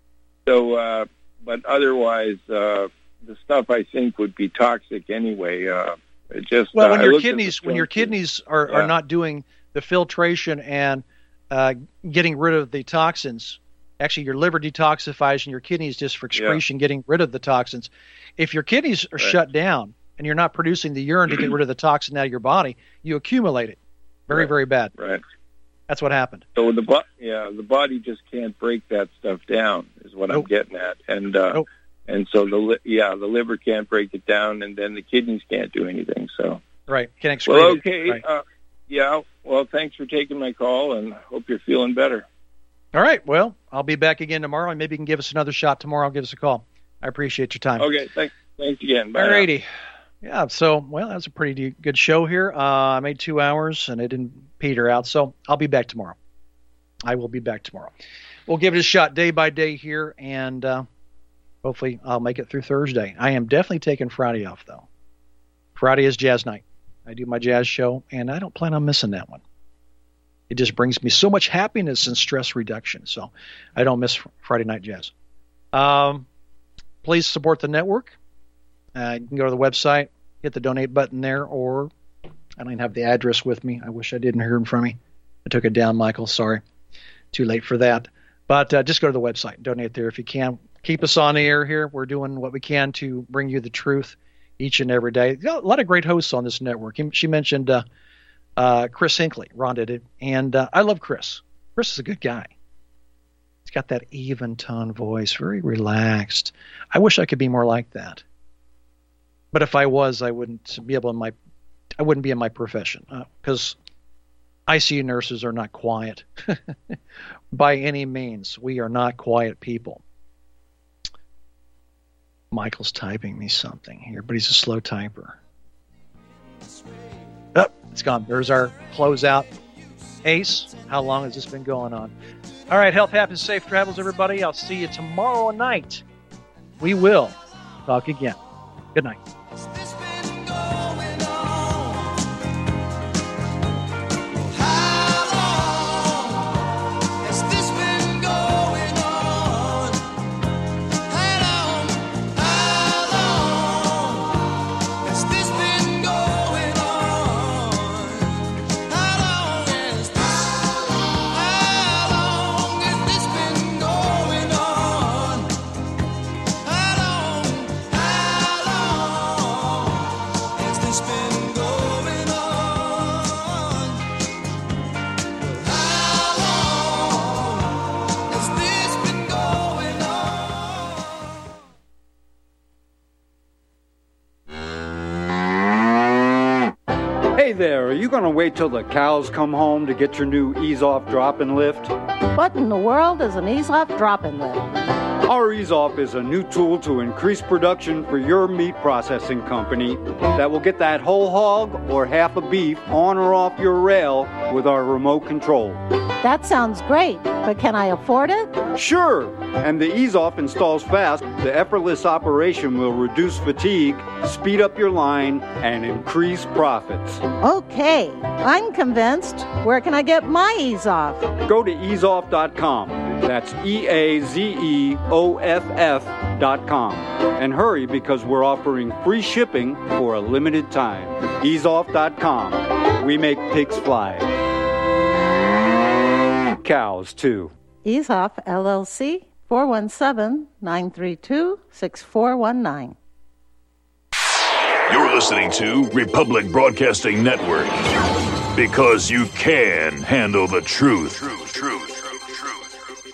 So, uh, but otherwise, uh, the stuff I think would be toxic anyway. Uh, it just Well, uh, when I your looked at the kidneys when your strength of- kidneys are, Yeah. are not doing the filtration and uh, getting rid of the toxins, actually your liver detoxifies and your kidneys just for excretion getting rid of the toxins. If your kidneys are Right. shut down and you're not producing the urine to get rid of the toxin out of your body, you accumulate it. Very, Right. very bad. Right. That's what happened. So the bo- yeah, the body just can't break that stuff down, is what I'm Nope. getting at, and uh, Nope. and so the li- yeah, the liver can't break it down, and then the kidneys can't do anything. So Right. Can excrete well, it. okay, Right. uh, yeah. Well, thanks for taking my call, and hope you're feeling better. All right. Well, I'll be back again tomorrow, and maybe you can give us another shot tomorrow. Give us a call. I appreciate your time. Okay, thanks. Thanks again. Bye. All now. righty. Yeah, so, well, that was a pretty de- good show here. Uh, I made two hours, and it didn't peter out, so I'll be back tomorrow. I will be back tomorrow. We'll give it a shot day by day here, and uh, hopefully I'll make it through Thursday. I am definitely taking Friday off, though. Friday is jazz night. I do my jazz show, and I don't plan on missing that one. It just brings me so much happiness and stress reduction, so I don't miss Friday night jazz. Um, please support the network. Uh, you can go to the website, hit the donate button there, or I don't even have the address with me. I wish I didn't hear it from me. I took it down, Michael. Sorry. Too late for that. But uh, just go to the website. Donate there if you can. Keep us on the air here. We're doing what we can to bring you the truth each and every day. Got a lot of great hosts on this network. She mentioned uh, uh, Chris Hinckley. Ron did it. And uh, I love Chris. Chris is a good guy. He's got that even tone voice, very relaxed. I wish I could be more like that. But if I was, I wouldn't be able in my, I wouldn't be in my profession because uh, I C U nurses are not quiet by any means. We are not quiet people. Michael's typing me something here, but he's a slow typer. Oh, it's gone. There's our closeout. Ace, how long has this been going on? All right, health, happiness, safe travels, everybody. I'll see you tomorrow night. We will talk again. Good night. Hey there, are you going to wait till the cows come home to get your new Ease Off Drop and Lift? What in the world is an Ease Off Drop and Lift? Our Ease Off is a new tool to increase production for your meat processing company that will get that whole hog or half a beef on or off your rail with our remote control. That sounds great, but can I afford it? Sure, and the Ease Off installs fast. The effortless operation will reduce fatigue, speed up your line, and increase profits. Okay, I'm convinced. Where can I get my Ease Off? Go to ease off dot com. That's E A Z E O F F dot com. And hurry, because we're offering free shipping for a limited time. ease off dot com. We make pigs fly. Cows, too. Ease Off, L L C, four one seven, nine three two, six four one nine. You're listening to Republic Broadcasting Network. Because you can handle the truth. Truth, truth.